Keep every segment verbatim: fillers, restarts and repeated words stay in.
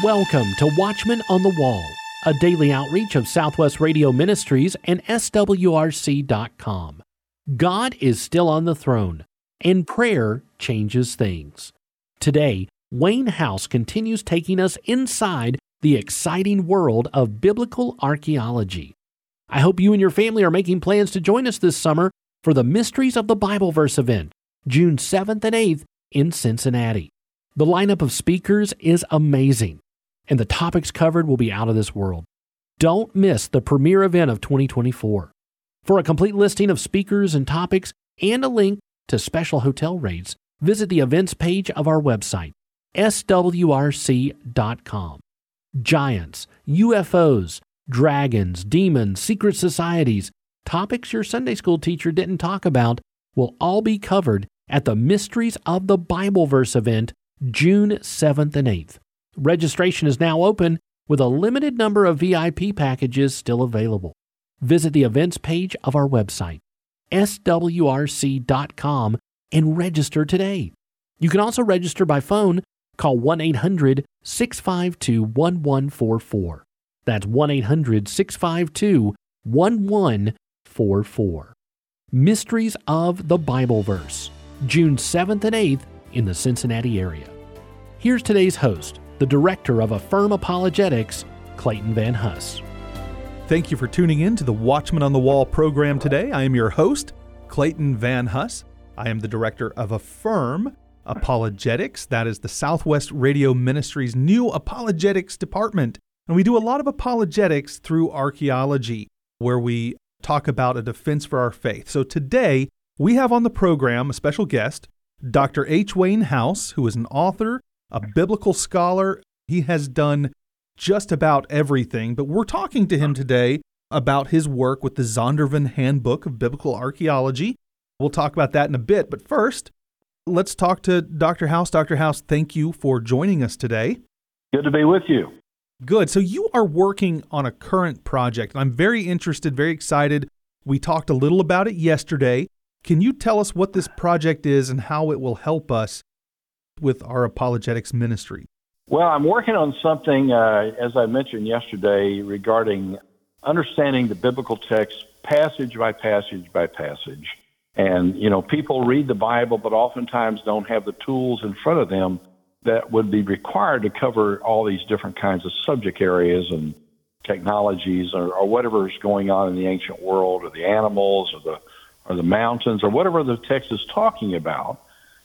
Welcome to Watchmen on the Wall, a daily outreach of Southwest Radio Ministries and S W R C dot com. God is still on the throne, and prayer changes things. Today, Wayne House continues taking us inside the exciting world of biblical archaeology. I hope you and your family are making plans to join us this summer for the Mysteries of the Bible Verse event, June seventh and eighth in Cincinnati. The lineup of speakers is amazing, and the topics covered will be out of this world. Don't miss the premier event of twenty twenty-four. For a complete listing of speakers and topics and a link to special hotel rates, visit the events page of our website, S W R C dot com. Giants, U F Os, dragons, demons, secret societies, topics your Sunday school teacher didn't talk about will all be covered at the Mysteries of the Bible Verse event, June seventh and eighth. Registration is now open with a limited number of V I P packages still available. Visit the events page of our website, S W R C dot com, and register today. You can also register by phone. Call one eight hundred, six five two, one one four four. That's one eight hundred, six five two, one one four four. Mysteries of the Bible Verse, June seventh and eighth in the Cincinnati area. Here's today's host, the director of Affirm Apologetics, Clayton Van Huss. Thank you for tuning in to the Watchmen on the Wall program today. I am your host, Clayton Van Huss. I am the director of Affirm Apologetics. That is the Southwest Radio Ministries' new apologetics department. And we do a lot of apologetics through archaeology, where we talk about a defense for our faith. So today, we have on the program a special guest, Doctor H. Wayne House, who is an author, a biblical scholar. He has done just about everything, but we're talking to him today about his work with the Zondervan Handbook of Biblical Archaeology. We'll talk about that in a bit, but first, let's talk to Doctor House. Doctor House, thank you for joining us today. Good to be with you. Good. So you are working on a current project, and I'm very interested, very excited. We talked a little about it yesterday. Can you tell us what this project is and how it will help us with our apologetics ministry? Well, I'm working on something, uh, as I mentioned yesterday, regarding understanding the biblical text passage by passage by passage. And, you know, people read the Bible, but oftentimes don't have the tools in front of them that would be required to cover all these different kinds of subject areas and technologies or, or whatever is going on in the ancient world, or the animals or the or the mountains or whatever the text is talking about.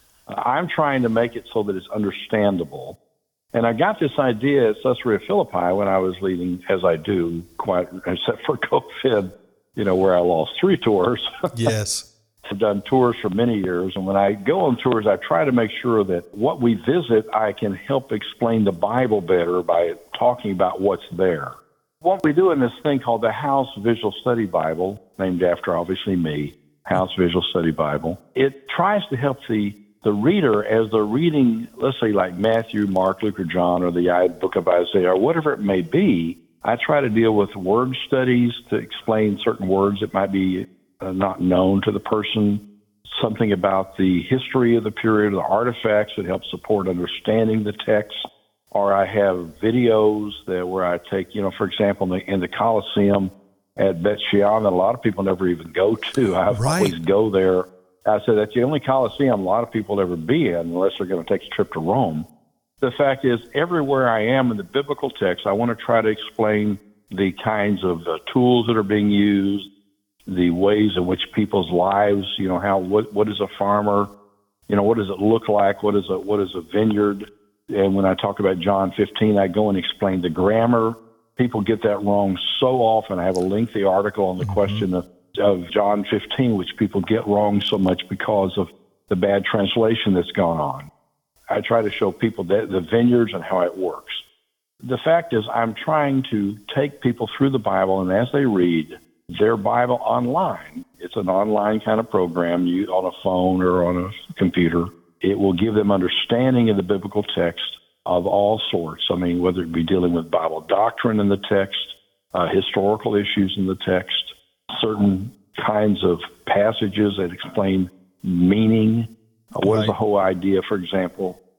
I'm trying to make it so that it's understandable. And I got this idea at Caesarea Philippi when I was leading, as I do, quite except for COVID, you know, where I lost three tours. Yes. I've done tours for many years, and when I go on tours, I try to make sure that what we visit, I can help explain the Bible better by talking about what's there. What we do in this thing called the House Visual Study Bible, named after, obviously, me, House Visual Study Bible, it tries to help the the reader as they're reading, let's say like Matthew, Mark, Luke, or John, or the book of Isaiah, or whatever it may be. I try to deal with word studies to explain certain words that might be uh, not known to the person, something about the history of the period, the artifacts that help support understanding the text. Or I have videos that where I take, you know, for example, in the, in the Colosseum at Bet Shean, that a lot of people never even go to. I Right. always go there. I said that's the only Colosseum a lot of people ever be in unless they're going to take a trip to Rome. The fact is, everywhere I am in the biblical text, I want to try to explain the kinds of uh, tools that are being used, the ways in which people's lives, you know, how what what is a farmer, you know, what does it look like, what is a what is a vineyard, and when I talk about John fifteen, I go and explain the grammar. People get that wrong so often. I have a lengthy article on the mm-hmm. question of of John fifteen, which people get wrong so much because of the bad translation that's gone on. I try to show people that the vineyards and how it works. The fact is, I'm trying to take people through the Bible, and as they read their Bible online, it's an online kind of program, you on a phone or on a computer. It will give them understanding of the biblical text of all sorts. I mean, whether it be dealing with Bible doctrine in the text, uh, historical issues in the text, certain kinds of passages that explain meaning. Uh, what right. is the whole idea, for example,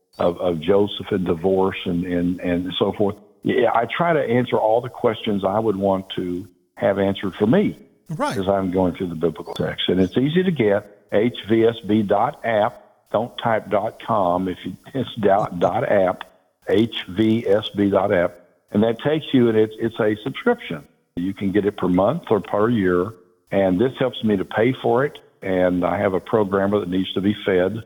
of, of Joseph and divorce and, and, and so forth. Yeah, I try to answer all the questions I would want to have answered for me. Right. As I'm going through the biblical text. And it's easy to get, h v s b dot app. Don't type .com. If you, it's dot, dot app, h v s b dot app. And that takes you, and it's, it's a subscription. You can get it per month or per year. And this helps me to pay for it. And I have a programmer that needs to be fed.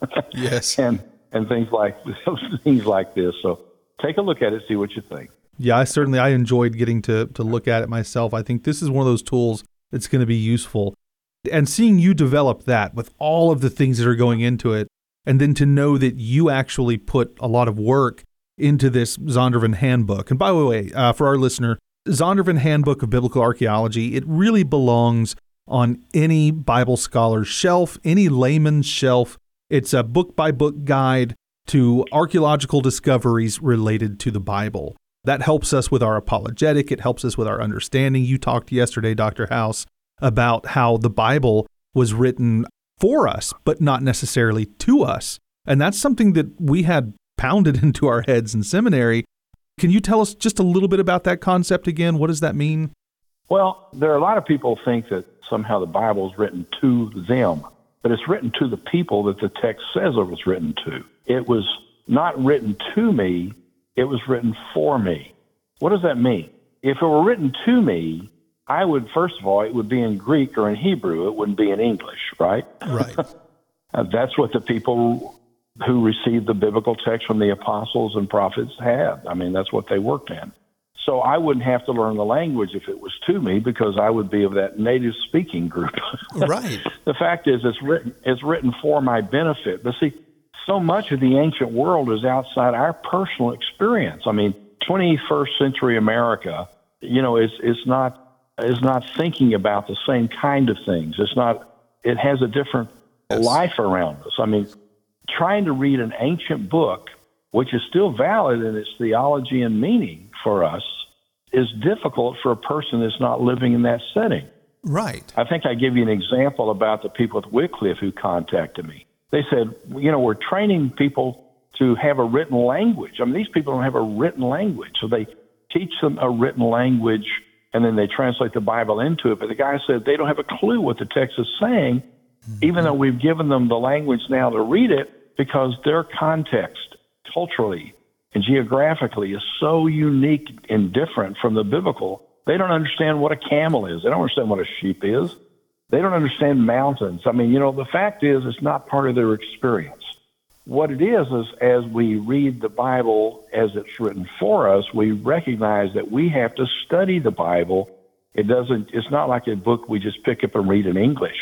Yes. and and things like things like this. So take a look at it, see what you think. Yeah, I certainly, I enjoyed getting to, to look at it myself. I think this is one of those tools that's going to be useful. And seeing you develop that with all of the things that are going into it, and then to know that you actually put a lot of work into this Zondervan Handbook. And by the way, uh, for our listener, Zondervan Handbook of Biblical Archaeology, it really belongs on any Bible scholar's shelf, any layman's shelf. It's a book-by-book guide to archaeological discoveries related to the Bible. That helps us with our apologetic. It helps us with our understanding. You talked yesterday, Doctor House, about how the Bible was written for us, but not necessarily to us. And that's something that we had pounded into our heads in seminary. Can you tell us just a little bit about that concept again? What does that mean? Well, there are a lot of people who think that somehow the Bible is written to them, but it's written to the people that the text says it was written to. It was not written to me, it was written for me. What does that mean? If it were written to me, I would, first of all, it would be in Greek or in Hebrew. It wouldn't be in English, right? Right. That's what the people who received the biblical text from the apostles and prophets had. I mean, that's what they worked in. So I wouldn't have to learn the language if it was to me, because I would be of that native speaking group. Right. The fact is, it's written, it's written for my benefit. But see, so much of the ancient world is outside our personal experience. I mean, twenty-first century America, you know, is is not is not thinking about the same kind of things. It's not. It has a different yes. life around us. I mean, trying to read an ancient book, which is still valid in its theology and meaning for us, is difficult for a person that's not living in that setting. Right. I think I give you an example about the people at Wycliffe who contacted me. They said, you know, we're training people to have a written language. I mean, these people don't have a written language. So they teach them a written language, and then they translate the Bible into it. But the guy said they don't have a clue what the text is saying, mm-hmm. even though we've given them the language now to read it, because their context culturally and geographically is so unique and different from the biblical. They don't understand what a camel is. They don't understand what a sheep is. They don't understand mountains. I mean, you know, the fact is it's not part of their experience. What it is is as we read the Bible as it's written for us, we recognize that we have to study the Bible. It doesn't, it's not like a book we just pick up and read in English.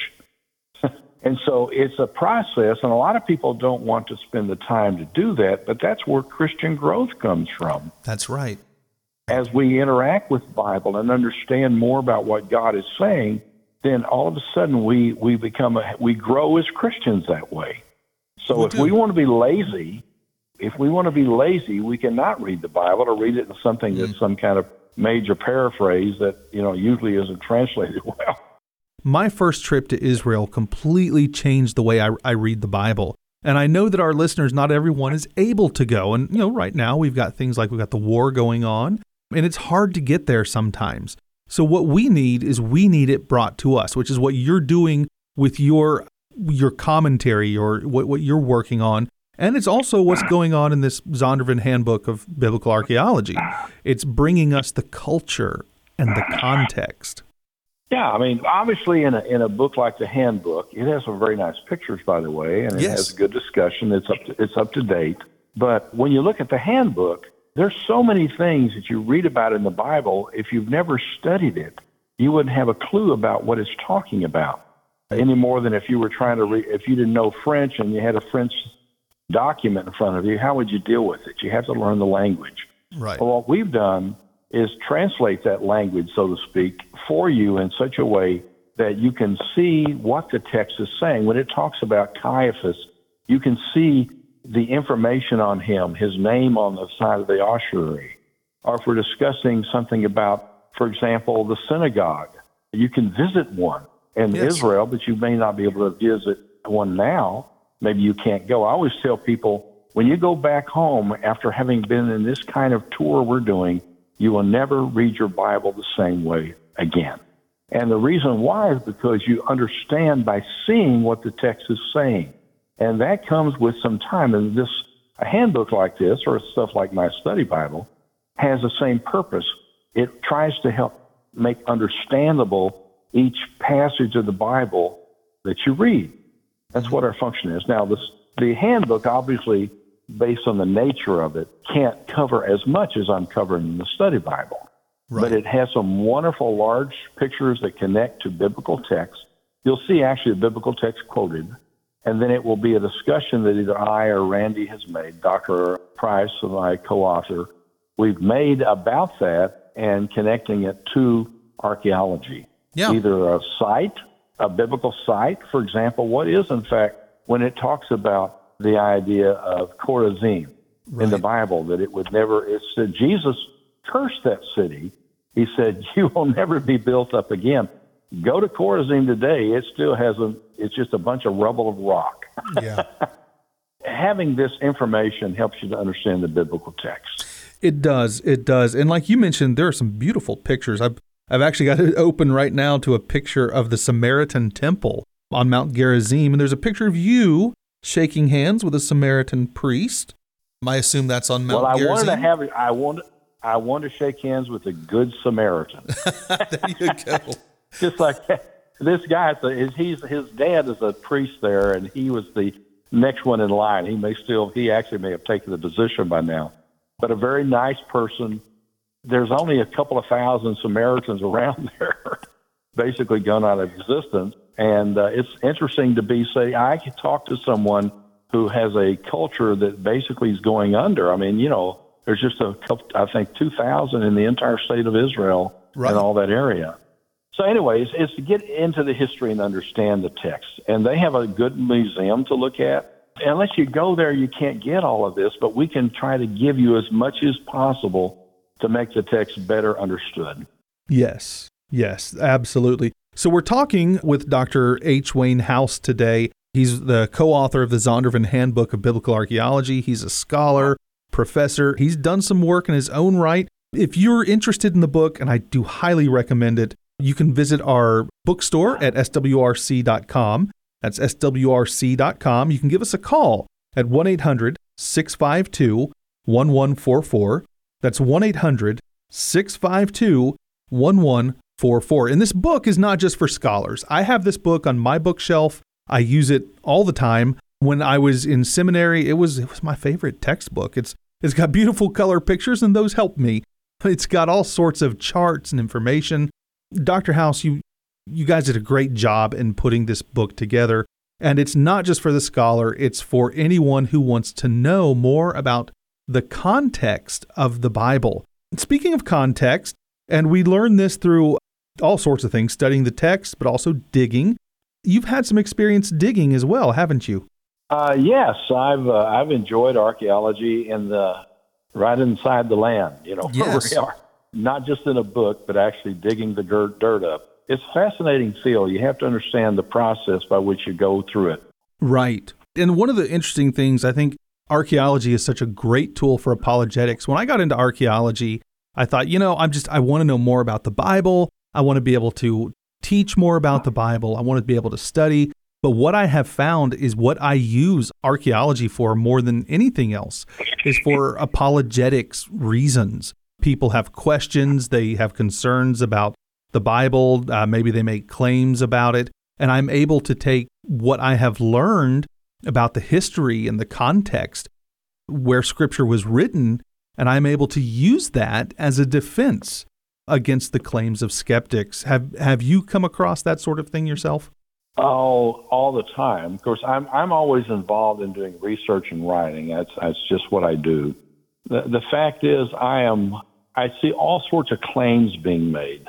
And so it's a process, and a lot of people don't want to spend the time to do that, but that's where Christian growth comes from. That's right. As we interact with the Bible and understand more about what God is saying, then all of a sudden we, we become a, we grow as Christians that way. So we if do. we want to be lazy, if we want to be lazy, we cannot read the Bible or read it in something mm. that's some kind of major paraphrase that, you know, usually isn't translated well. My first trip to Israel completely changed the way I, I read the Bible. And I know that our listeners, not everyone is able to go. And, you know, right now we've got things like we've got the war going on, and it's hard to get there sometimes. So what we need is we need it brought to us, which is what you're doing with your your commentary or what, what you're working on. And it's also what's going on in this Zondervan Handbook of Biblical Archaeology. It's bringing us the culture and the context. Yeah, I mean, obviously in a in a book like the Handbook, it has some very nice pictures, by the way, and it yes. has a good discussion. It's up to, it's up to date. But when you look at the Handbook, there's so many things that you read about in the Bible. If you've never studied it, you wouldn't have a clue about what it's talking about, any more than if you were trying to read. If you didn't know French and you had a French document in front of you, how would you deal with it? You have to learn the language. Right. Well, what we've done is translate that language, so to speak, for you in such a way that you can see what the text is saying. When it talks about Caiaphas, you can see the information on him, his name on the side of the ossuary. Or if we're discussing something about, for example, the synagogue, you can visit one in yes. Israel, but you may not be able to visit one now. Maybe you can't go. I always tell people, when you go back home after having been in this kind of tour we're doing, you will never read your Bible the same way again. And the reason why is because you understand by seeing what the text is saying. And that comes with some time. And this, a handbook like this, or stuff like my study Bible, has the same purpose. It tries to help make understandable each passage of the Bible that you read. That's what our function is. Now, this, the handbook, obviously, based on the nature of it, can't cover as much as I'm covering in the study Bible. Right. But it has some wonderful large pictures that connect to biblical text. You'll see actually a biblical text quoted, and then it will be a discussion that either I or Randy has made, Doctor Price and I co-author, we've made about that and connecting it to archaeology. Yeah. Either a site, a biblical site, for example, what is, in fact, when it talks about the idea of Chorazin right. in the Bible, that it would never, it said Jesus cursed that city. He said, you will never be built up again. Go to Chorazin today. It still hasn't, it's just a bunch of rubble of rock. Yeah. Having this information helps you to understand the biblical text. It does. It does. And like you mentioned, there are some beautiful pictures. I've, I've actually got it open right now to a picture of the Samaritan temple on Mount Gerizim. And there's a picture of you shaking hands with a Samaritan priest. I assume that's on Mount Well, I Gerizim. wanted to have, I wanted, I wanted to shake hands with a good Samaritan. There you go. Just like this guy, he's his dad is a priest there, and he was the next one in line. He may still, he actually may have taken the position by now, but a very nice person. There's only a couple of thousand Samaritans around there, basically gone out of existence. And uh, it's interesting to be say I could talk to someone who has a culture that basically is going under. I mean, you know. There's just a couple, I think, two thousand in the entire state of Israel right. and all that area. So anyways, it's to get into the history and understand the text. And they have a good museum to look at. Unless you go there, you can't get all of this, but we can try to give you as much as possible to make the text better understood. Yes, yes, absolutely. So we're talking with Doctor H. Wayne House today. He's the co-author of the Zondervan Handbook of Biblical Archaeology. He's a scholar, professor. He's done some work in his own right. If you're interested in the book, and I do highly recommend it, you can visit our bookstore at S W R C dot com. That's S W R C dot com. You can give us a call at one eight hundred, six five two, one one four four. That's one eight hundred, six five two, one one four four. And this book is not just for scholars. I have this book on my bookshelf. I use it all the time. When I was in seminary, it was it was my favorite textbook. It's It's got beautiful color pictures, and those help me. It's got all sorts of charts and information. Doctor House, you you guys did a great job in putting this book together. And it's not just for the scholar, it's for anyone who wants to know more about the context of the Bible. Speaking of context, and we learn this through all sorts of things, studying the text, but also digging. You've had some experience digging as well, haven't you? Uh, yes, I've uh, I've enjoyed archaeology in the right inside the land, you know, yes. where we are. Not just in a book, but actually digging the dirt, dirt up. It's a fascinating field. You have to understand the process by which you go through it. Right. And one of the interesting things, I think archaeology is such a great tool for apologetics. When I got into archaeology, I thought, you know, I'm just, I want to know more about the Bible. I want to be able to teach more about the Bible. I want to be able to study. But what I have found is what I use archaeology for more than anything else is for apologetics reasons. People have questions, they have concerns about the Bible, uh, maybe they make claims about it, and I'm able to take what I have learned about the history and the context where Scripture was written, and I'm able to use that as a defense against the claims of skeptics. Have have you come across that sort of thing yourself? Oh, all the time. Of course, I'm I'm always involved in doing research and writing. That's that's just what I do. The the fact is, I am I see all sorts of claims being made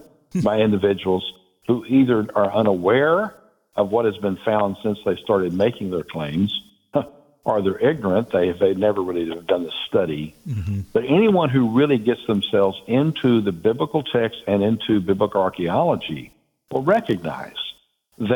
by individuals who either are unaware of what has been found since they started making their claims, or they're ignorant. They they've never really done the study. Mm-hmm. But anyone who really gets themselves into the biblical text and into biblical archaeology will recognize that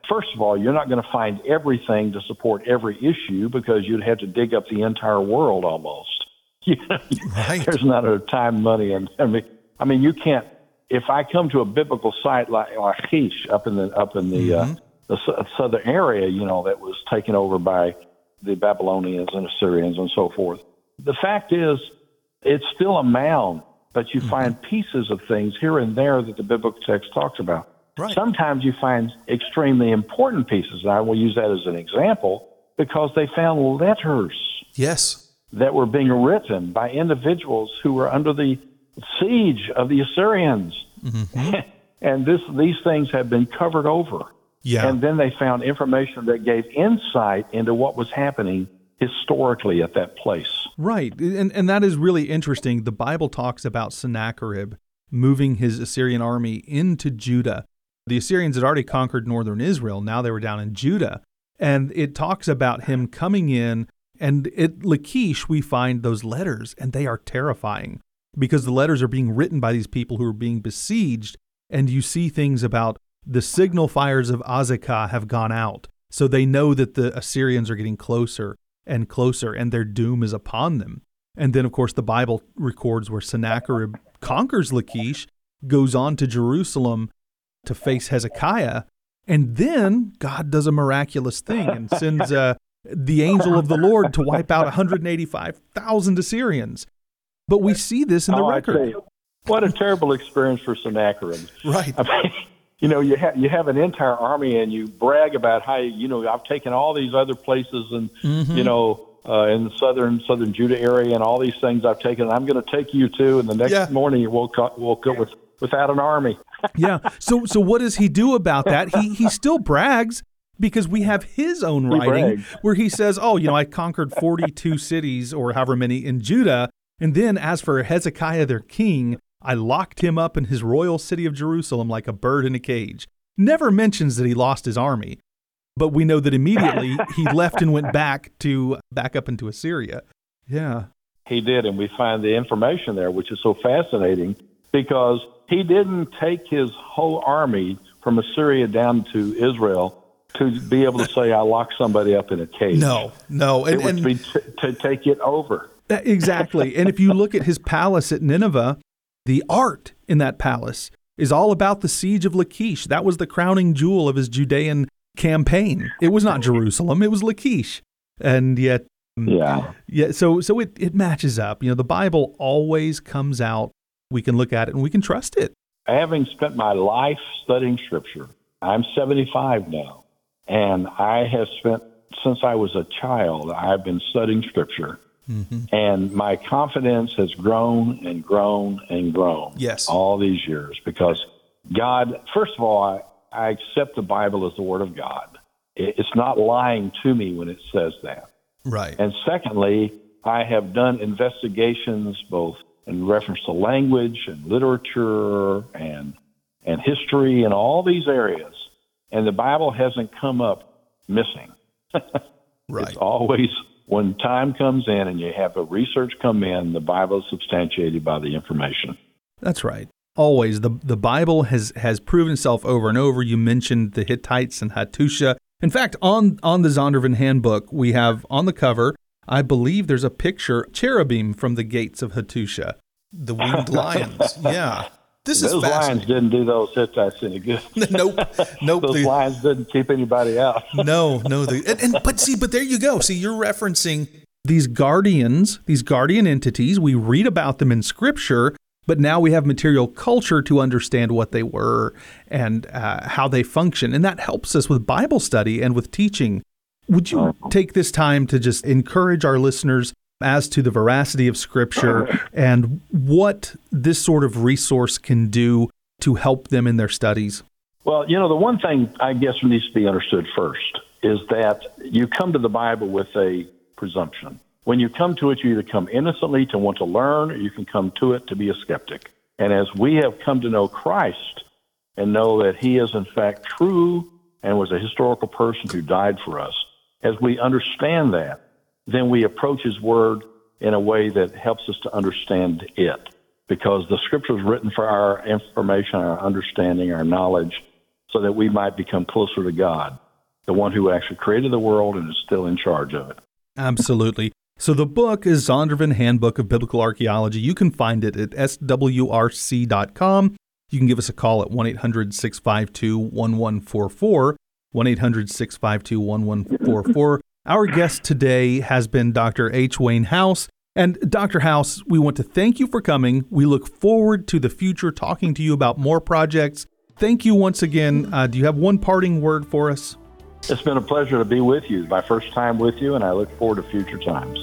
first of all, you're not going to find everything to support every issue because you'd have to dig up the entire world almost. You know, right. There's not enough time, money, and I mean, I mean, you can't. If I come to a biblical site like Lachish up in the up in the, mm-hmm. uh, the southern area, you know, that was taken over by the Babylonians and Assyrians and so forth, the fact is, it's still a mound, but you mm-hmm. find pieces of things here and there that the biblical text talks about. Right. Sometimes you find extremely important pieces, and I will use that as an example because they found letters. Yes. That were being written by individuals who were under the siege of the Assyrians. Mm-hmm. And this, these things have been covered over. Yeah. And then they found information that gave insight into what was happening historically at that place. Right. And, and that is really interesting. The Bible talks about Sennacherib moving his Assyrian army into Judah. The Assyrians had already conquered northern Israel. Now they were down in Judah. And it talks about him coming in. And at Lachish, we find those letters, and they are terrifying because the letters are being written by these people who are being besieged, and you see things about the signal fires of Azekah have gone out, so they know that the Assyrians are getting closer and closer, and their doom is upon them. And then, of course, the Bible records where Sennacherib conquers Lachish, goes on to Jerusalem to face Hezekiah, and then God does a miraculous thing and sends a the angel of the Lord to wipe out one hundred eighty-five thousand Assyrians. But we see this in the oh, record. You, what a terrible experience for Sennacherib. Right. I mean, you know, you have you have an entire army, and you brag about how you know I've taken all these other places, and mm-hmm. you know, uh, in the southern southern Judah area, and all these things I've taken. And I'm going to take you too. And the next yeah. morning, you woke up woke up with without an army. yeah. So so what does he do about that? He he still brags. Because we have his own writing where he says, oh, you know, I conquered forty-two cities or however many in Judah. And then as for Hezekiah, their king, I locked him up in his royal city of Jerusalem like a bird in a cage. Never mentions that he lost his army. But we know that immediately he left and went back to back up into Assyria. Yeah. He did. And we find the information there, which is so fascinating because he didn't take his whole army from Assyria down to Israel to be able to say, I locked somebody up in a cage. No, no. And, it would and, be t- to take it over. That, exactly. And if you look at his palace at Nineveh, the art in that palace is all about the siege of Lachish. That was the crowning jewel of his Judean campaign. It was not Jerusalem, it was Lachish. And yet, yeah. yeah. so so it, it matches up. You know, the Bible always comes out. We can look at it and we can trust it. Having spent my life studying Scripture, I'm seventy-five now. And I have spent, since I was a child, I've been studying Scripture. Mm-hmm. And my confidence has grown and grown and grown yes. all these years because God, first of all, I, I accept the Bible as the Word of God. It's not lying to me when it says that. Right. And secondly, I have done investigations both in reference to language and literature and and history and all these areas. And the Bible hasn't come up missing. Right. It's always, when time comes in and you have a research come in, the Bible is substantiated by the information. That's right. Always. The the Bible has, has proven itself over and over. You mentioned the Hittites and Hattusha. In fact, on, on the Zondervan Handbook, we have on the cover, I believe there's a picture, cherubim from the gates of Hattusha, the winged lions. Yeah. This those is lions didn't do those Hittites any good. nope, nope. Those the, lions didn't keep anybody out. no, no. The, and, and but see, but there you go. See, you're referencing these guardians, these guardian entities. We read about them in Scripture, but now we have material culture to understand what they were and uh, how they function, and that helps us with Bible study and with teaching. Would you take this time to just encourage our listeners as to the veracity of Scripture and what this sort of resource can do to help them in their studies? Well, you know, the one thing I guess needs to be understood first is that you come to the Bible with a presumption. When you come to it, you either come innocently to want to learn, or you can come to it to be a skeptic. And as we have come to know Christ and know that he is in fact true and was a historical person who died for us, as we understand that, then we approach his word in a way that helps us to understand it. Because the Scripture is written for our information, our understanding, our knowledge. so that we might become closer to God, the one who actually created the world and is still in charge of it. Absolutely. So the book is Zondervan Handbook of Biblical Archaeology. You can find it at S W R C dot com. You can give us a call at one eight hundred six five two one one four four, one eight hundred six five two one one four four. Our guest today has been Doctor H. Wayne House. And Doctor House, we want to thank you for coming. We look forward to the future, talking to you about more projects. Thank you once again. Uh, do you have one parting word for us? It's been a pleasure to be with you. My first time with you, and I look forward to future times.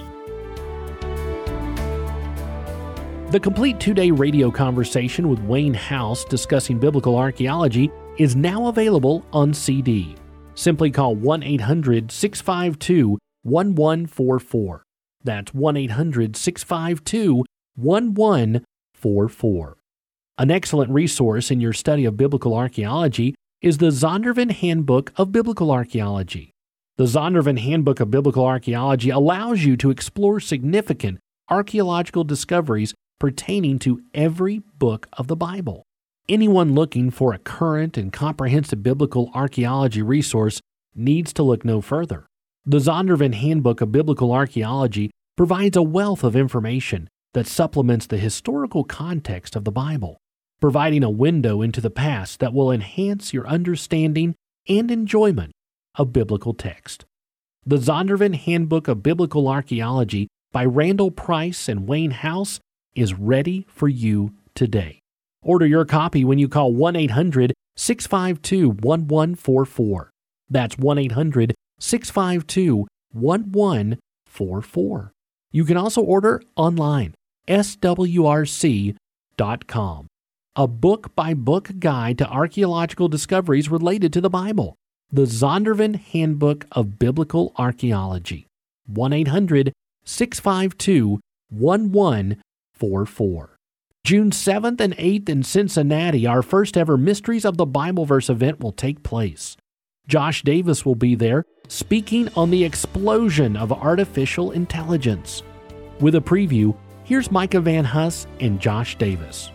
The complete two-day radio conversation with Wayne House discussing biblical archaeology is now available on C D. Simply call one eight hundred six five two one one four four. That's one eight hundred six five two one one four four. An excellent resource in your study of biblical archaeology is the Zondervan Handbook of Biblical Archaeology. The Zondervan Handbook of Biblical Archaeology allows you to explore significant archaeological discoveries pertaining to every book of the Bible. Anyone looking for a current and comprehensive biblical archaeology resource needs to look no further. The Zondervan Handbook of Biblical Archaeology provides a wealth of information that supplements the historical context of the Bible, providing a window into the past that will enhance your understanding and enjoyment of biblical text. The Zondervan Handbook of Biblical Archaeology by Randall Price and Wayne House is ready for you today. Order your copy when you call one eight hundred six five two one one four four. That's one eight hundred six five two one one four four. You can also order online, S W R C dot com. A book-by-book guide to archaeological discoveries related to the Bible. The Zondervan Handbook of Biblical Archaeology. one eight hundred six five two one one four four. June seventh and eighth in Cincinnati, our first ever Mysteries of the Bible Verse event will take place. Josh Davis will be there, speaking on the explosion of artificial intelligence. With a preview, here's Micah Van Huss and Josh Davis.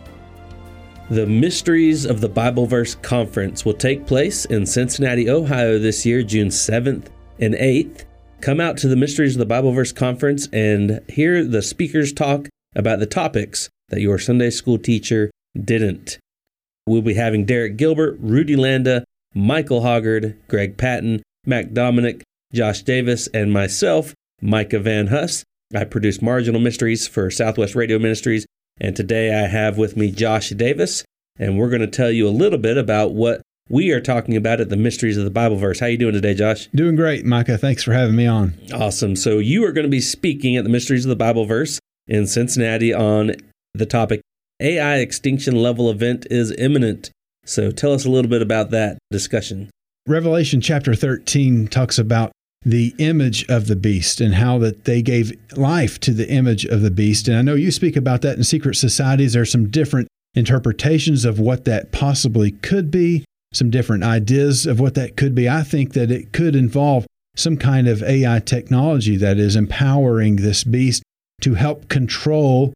The Mysteries of the Bible Verse Conference will take place in Cincinnati, Ohio this year, June seventh and eighth. Come out to the Mysteries of the Bible Verse Conference and hear the speakers talk about the topics that your Sunday school teacher didn't. We'll be having Derek Gilbert, Rudy Landa, Michael Hoggard, Greg Patton, Mac Dominic, Josh Davis, and myself, Micah Van Huss. I produce Marginal Mysteries for Southwest Radio Ministries, and today I have with me Josh Davis, and we're going to tell you a little bit about what we are talking about at the Mysteries of the Bible Verse. How you doing today, Josh? Doing great, Micah. Thanks for having me on. Awesome. So you are going to be speaking at the Mysteries of the Bible Verse in Cincinnati on the topic, A I Extinction Level Event is Imminent. So tell us a little bit about that discussion. Revelation chapter thirteen talks about the image of the beast and how that they gave life to the image of the beast. And I know you speak about that in secret societies. There are some different interpretations of what that possibly could be, some different ideas of what that could be. I think that it could involve some kind of A I technology that is empowering this beast to help control.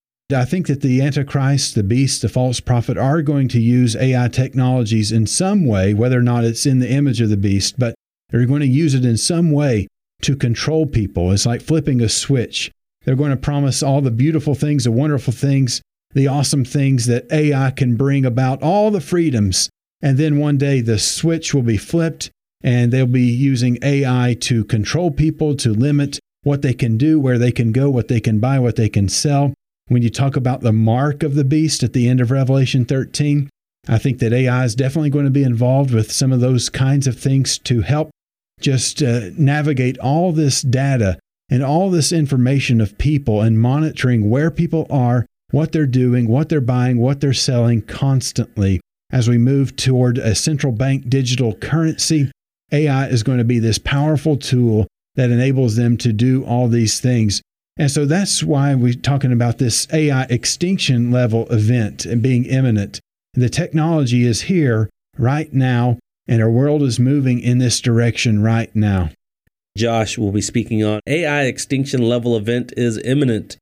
I think that the Antichrist, the beast, the false prophet are going to use A I technologies in some way, whether or not it's in the image of the beast, but they're going to use it in some way to control people. It's like flipping a switch. They're going to promise all the beautiful things, the wonderful things, the awesome things that A I can bring about, all the freedoms. And then one day the switch will be flipped and they'll be using A I to control people, to limit what they can do, where they can go, what they can buy, what they can sell. When you talk about the mark of the beast at the end of Revelation thirteen, I think that A I is definitely going to be involved with some of those kinds of things to help just uh, navigate all this data and all this information of people and monitoring where people are, what they're doing, what they're buying, what they're selling constantly. As we move toward a central bank digital currency, A I is going to be this powerful tool that enables them to do all these things. And so that's why we're talking about this A I extinction level event and being imminent. The technology is here right now, and our world is moving in this direction right now. Josh will be speaking on A I Extinction Level Event is Imminent.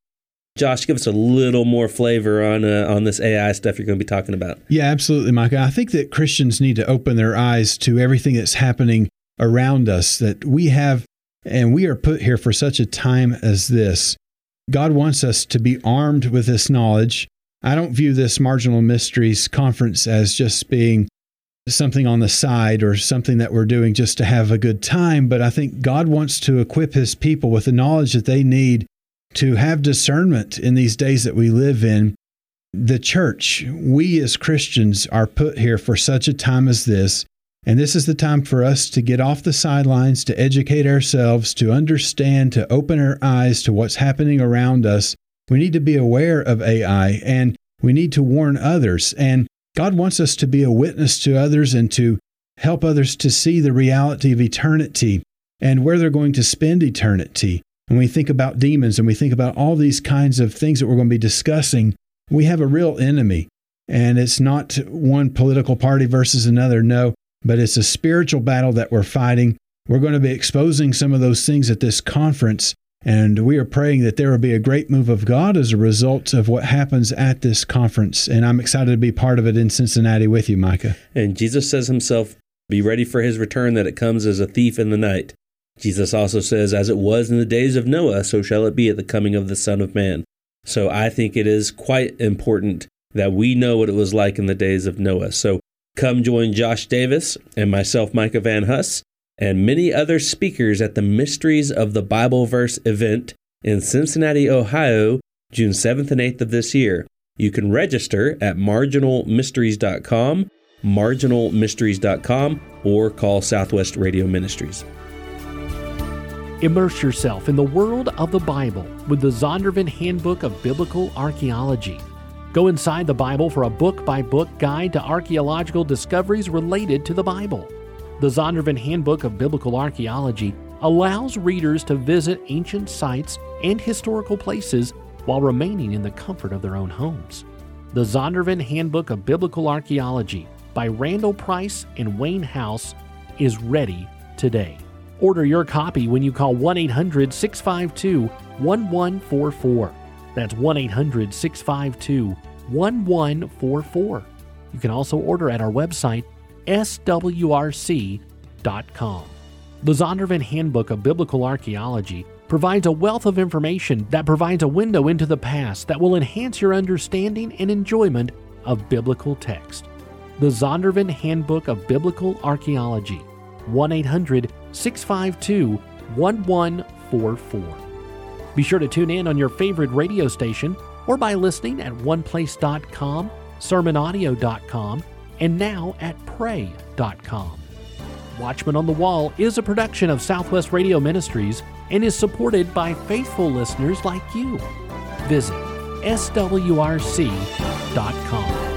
Josh, give us a little more flavor on uh, on this A I stuff you're going to be talking about. Yeah, absolutely, Micah. I think that Christians need to open their eyes to everything that's happening around us, that we have, and we are put here for such a time as this. God wants us to be armed with this knowledge. I don't view this Marginal Mysteries Conference as just being something on the side or something that we're doing just to have a good time, but I think God wants to equip His people with the knowledge that they need to have discernment in these days that we live in. The church, we as Christians are put here for such a time as this, and this is the time for us to get off the sidelines, to educate ourselves, to understand, to open our eyes to what's happening around us. We need to be aware of A I, and we need to warn others. And God wants us to be a witness to others and to help others to see the reality of eternity and where they're going to spend eternity. When we think about demons and we think about all these kinds of things that we're going to be discussing, we have a real enemy. And it's not one political party versus another, no, but it's a spiritual battle that we're fighting. We're going to be exposing some of those things at this conference, and we are praying that there will be a great move of God as a result of what happens at this conference. And I'm excited to be part of it in Cincinnati with you, Micah. And Jesus says Himself, be ready for His return, that it comes as a thief in the night. Jesus also says, as it was in the days of Noah, so shall it be at the coming of the Son of Man. So I think it is quite important that we know what it was like in the days of Noah. So come join Josh Davis and myself, Micah Van Huss, and many other speakers at the Mysteries of the Bible Verse event in Cincinnati, Ohio, June seventh and eighth of this year. You can register at marginal mysteries dot com, marginal mysteries dot com, or call Southwest Radio Ministries. Immerse yourself in the world of the Bible with the Zondervan Handbook of Biblical Archaeology. Go inside the Bible for a book-by-book guide to archaeological discoveries related to the Bible. The Zondervan Handbook of Biblical Archaeology allows readers to visit ancient sites and historical places while remaining in the comfort of their own homes. The Zondervan Handbook of Biblical Archaeology by Randall Price and Wayne House is ready today. Order your copy when you call one eight hundred, six five two, one one four four. That's one eight hundred, six five two, one one four four. You can also order at our website, S W R C dot com. The Zondervan Handbook of Biblical Archaeology provides a wealth of information that provides a window into the past that will enhance your understanding and enjoyment of biblical text. The Zondervan Handbook of Biblical Archaeology, one eight hundred, six five two, one one four four. Be sure to tune in on your favorite radio station or by listening at one place dot com, sermon audio dot com, and now at pray dot com. Watchman on the Wall is a production of Southwest Radio Ministries and is supported by faithful listeners like you. Visit S W R C dot com.